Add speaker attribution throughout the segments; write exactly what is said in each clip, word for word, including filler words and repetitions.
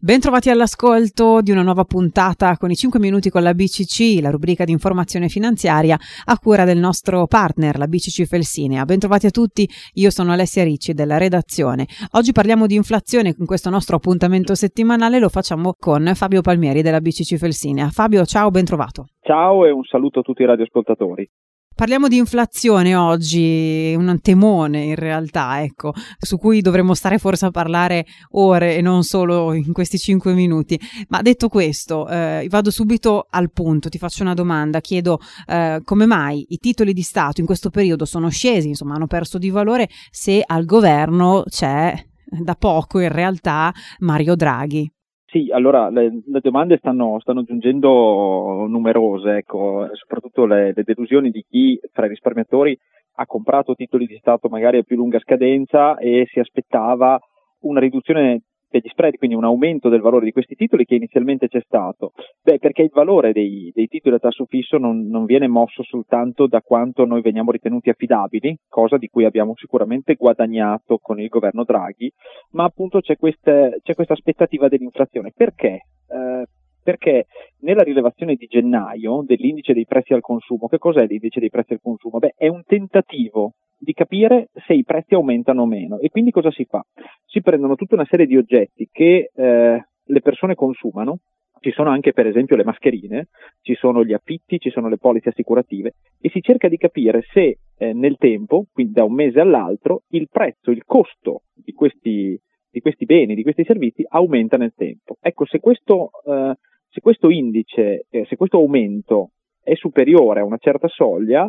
Speaker 1: Bentrovati all'ascolto di una nuova puntata con i cinque minuti con la B C C, la rubrica di informazione finanziaria a cura del nostro partner, la B C C Felsinea. Bentrovati a tutti, io sono Alessia Ricci della redazione. Oggi parliamo di inflazione in questo nostro appuntamento settimanale, lo facciamo con Fabio Palmieri della B C C Felsinea. Fabio, ciao, bentrovato.
Speaker 2: Ciao e un saluto a tutti i radioascoltatori.
Speaker 1: Parliamo di inflazione oggi, un temone in realtà, ecco, su cui dovremmo stare forse a parlare ore e non solo in questi cinque minuti. Ma detto questo, eh, vado subito al punto, ti faccio una domanda, chiedo eh, come mai i titoli di Stato in questo periodo sono scesi, insomma hanno perso di valore, se al governo c'è da poco in realtà Mario Draghi.
Speaker 2: Sì, allora le, le domande stanno, stanno giungendo numerose, ecco, soprattutto le, le delusioni di chi tra i risparmiatori ha comprato titoli di Stato magari a più lunga scadenza e si aspettava una riduzione degli spread, quindi un aumento del valore di questi titoli che inizialmente c'è stato. Beh, perché il valore dei, dei titoli a tasso fisso non, non viene mosso soltanto da quanto noi veniamo ritenuti affidabili, cosa di cui abbiamo sicuramente guadagnato con il governo Draghi, ma appunto c'è questa, c'è questa aspettativa dell'inflazione. Perché? Eh, perché nella rilevazione di gennaio dell'indice dei prezzi al consumo, che cos'è l'indice dei prezzi al consumo? Beh, è un tentativo di capire se i prezzi aumentano o meno. E quindi cosa si fa? Si prendono tutta una serie di oggetti che eh, le persone consumano, ci sono anche per esempio le mascherine, ci sono gli affitti, ci sono le polizze assicurative e si cerca di capire se eh, nel tempo, quindi da un mese all'altro, il prezzo, il costo di questi, di questi beni, di questi servizi aumenta nel tempo. Ecco, se questo, eh, se questo indice, eh, se questo aumento è superiore a una certa soglia,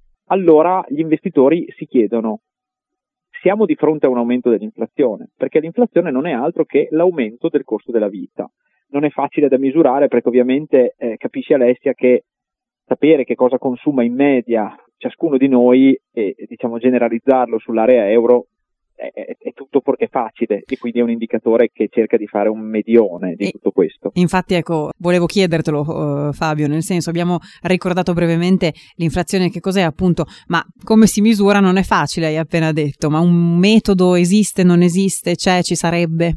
Speaker 2: allora gli investitori si chiedono: siamo di fronte a un aumento dell'inflazione? Perché l'inflazione non è altro che l'aumento del costo della vita. Non è facile da misurare perché ovviamente eh, capisci, Alessia, che sapere che cosa consuma in media ciascuno di noi e diciamo generalizzarlo sull'area euro è, è, è tutto fuorché facile, e quindi è un indicatore che cerca di fare un medione di e, tutto questo.
Speaker 1: Infatti ecco, volevo chiedertelo uh, Fabio, nel senso, abbiamo ricordato brevemente l'inflazione che cos'è appunto, ma come si misura non è facile, hai appena detto, ma un metodo esiste, non esiste, c'è, ci sarebbe?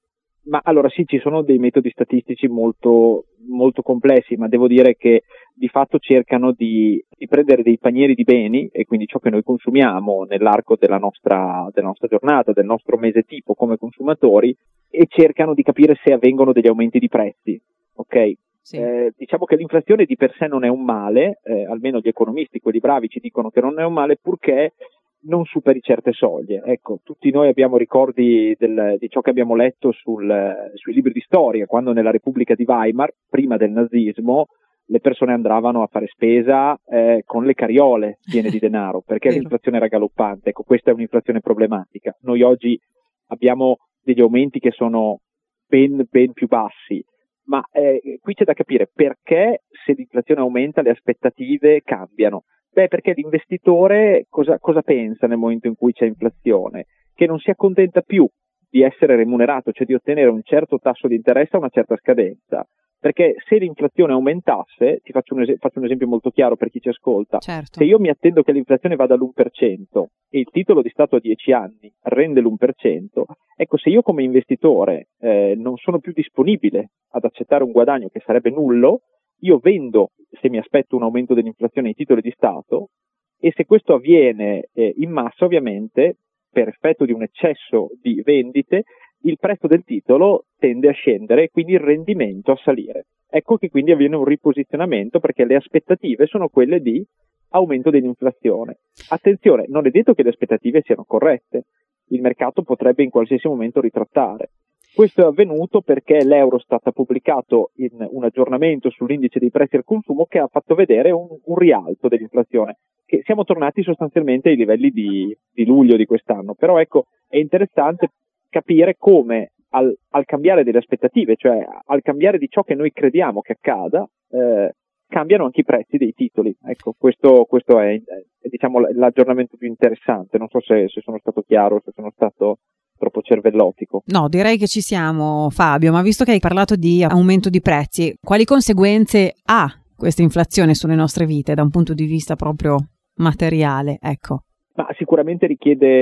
Speaker 2: Ma allora sì, ci sono dei metodi statistici molto, molto complessi, ma devo dire che di fatto cercano di, di prendere dei panieri di beni, e quindi ciò che noi consumiamo nell'arco della nostra, della nostra giornata, del nostro mese tipo come consumatori, e cercano di capire se avvengono degli aumenti di prezzi, ok? Sì. Eh, diciamo che l'inflazione di per sé non è un male, eh, almeno gli economisti, quelli bravi, ci dicono che non è un male purché non superi certe soglie. Ecco, tutti noi abbiamo ricordi del, di ciò che abbiamo letto sul, sui libri di storia, quando nella Repubblica di Weimar, prima del nazismo, le persone andavano a fare spesa eh, con le carriole piene di denaro, perché l'inflazione era galoppante. Ecco, questa è un'inflazione problematica. Noi oggi abbiamo degli aumenti che sono ben, ben più bassi, ma eh, qui c'è da capire perché, se l'inflazione aumenta, le aspettative cambiano. Beh, perché l'investitore cosa, cosa pensa nel momento in cui c'è inflazione? Che non si accontenta più di essere remunerato, cioè di ottenere un certo tasso di interesse a una certa scadenza. Perché se l'inflazione aumentasse, ti faccio un, es- faccio un esempio molto chiaro per chi ci ascolta,
Speaker 1: certo.
Speaker 2: Se io mi attendo che l'inflazione vada all'uno per cento e il titolo di Stato a dieci anni rende l'uno per cento, ecco, se io come investitore eh, non sono più disponibile ad accettare un guadagno che sarebbe nullo, io vendo, se mi aspetto un aumento dell'inflazione, i titoli di Stato, e se questo avviene eh, in massa, ovviamente, per effetto di un eccesso di vendite, il prezzo del titolo tende a scendere e quindi il rendimento a salire. Ecco che quindi avviene un riposizionamento, perché le aspettative sono quelle di aumento dell'inflazione. Attenzione, non è detto che le aspettative siano corrette, il mercato potrebbe in qualsiasi momento ritrattare. Questo è avvenuto perché l'Eurostat ha pubblicato in un aggiornamento sull'indice dei prezzi al consumo che ha fatto vedere un, un rialzo dell'inflazione, che siamo tornati sostanzialmente ai livelli di, di luglio di quest'anno. Però ecco, è interessante capire come al, al cambiare delle aspettative, cioè al cambiare di ciò che noi crediamo che accada, eh, cambiano anche i prezzi dei titoli. Ecco, questo, questo è, è diciamo l'aggiornamento più interessante. Non so se, se sono stato chiaro, se sono stato troppo cervellotico.
Speaker 1: No, direi che ci siamo, Fabio, ma visto che hai parlato di aumento di prezzi, quali conseguenze ha questa inflazione sulle nostre vite da un punto di vista proprio materiale? Ecco.
Speaker 2: Ma sicuramente richiede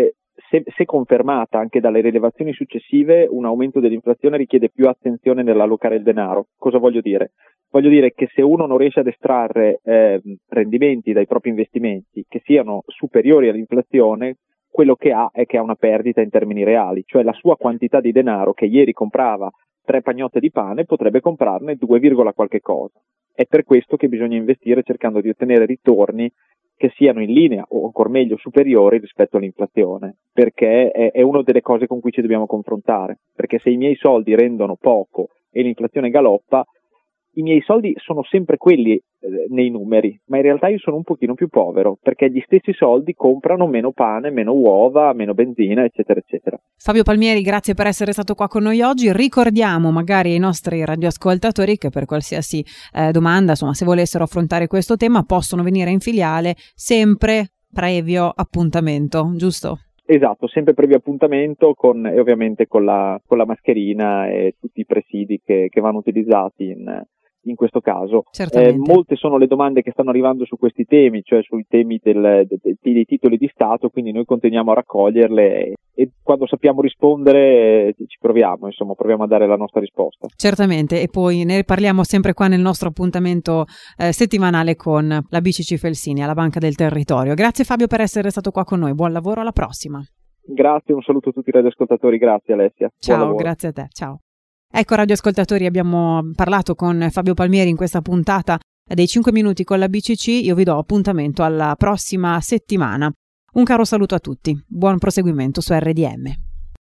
Speaker 2: se, se confermata anche dalle rilevazioni successive, un aumento dell'inflazione richiede più attenzione nell'allocare il denaro. Cosa voglio dire? Voglio dire che se uno non riesce ad estrarre eh, rendimenti dai propri investimenti che siano superiori all'inflazione, quello che ha è che ha una perdita in termini reali, cioè la sua quantità di denaro che ieri comprava tre pagnotte di pane potrebbe comprarne due, qualche cosa. È per questo che bisogna investire cercando di ottenere ritorni che siano in linea o ancora meglio superiori rispetto all'inflazione, perché è, è una delle cose con cui ci dobbiamo confrontare, perché se i miei soldi rendono poco e l'inflazione galoppa, i miei soldi sono sempre quelli eh, nei numeri, ma in realtà io sono un pochino più povero, perché gli stessi soldi comprano meno pane, meno uova, meno benzina, eccetera, eccetera.
Speaker 1: Fabio Palmieri, grazie per essere stato qua con noi oggi. Ricordiamo magari ai nostri radioascoltatori che per qualsiasi eh, domanda, insomma, se volessero affrontare questo tema, possono venire in filiale sempre previo appuntamento, giusto?
Speaker 2: Esatto, sempre previo appuntamento con, e ovviamente con la, con la mascherina e tutti i presidi che, che vanno utilizzati in, in questo caso. Eh, molte sono le domande che stanno arrivando su questi temi, cioè sui temi del, de, dei titoli di Stato, quindi noi continuiamo a raccoglierle e, e quando sappiamo rispondere eh, ci proviamo, insomma, proviamo a dare la nostra risposta.
Speaker 1: Certamente, e poi ne parliamo sempre qua nel nostro appuntamento eh, settimanale con la B C C Felsini, alla Banca del Territorio. Grazie Fabio per essere stato qua con noi, buon lavoro, alla prossima.
Speaker 2: Grazie, un saluto a tutti i radioascoltatori, grazie Alessia.
Speaker 1: Ciao, grazie a te, ciao. Ecco radioascoltatori, abbiamo parlato con Fabio Palmieri in questa puntata dei cinque minuti con la B C C, io vi do appuntamento alla prossima settimana. Un caro saluto a tutti, buon proseguimento su R D M.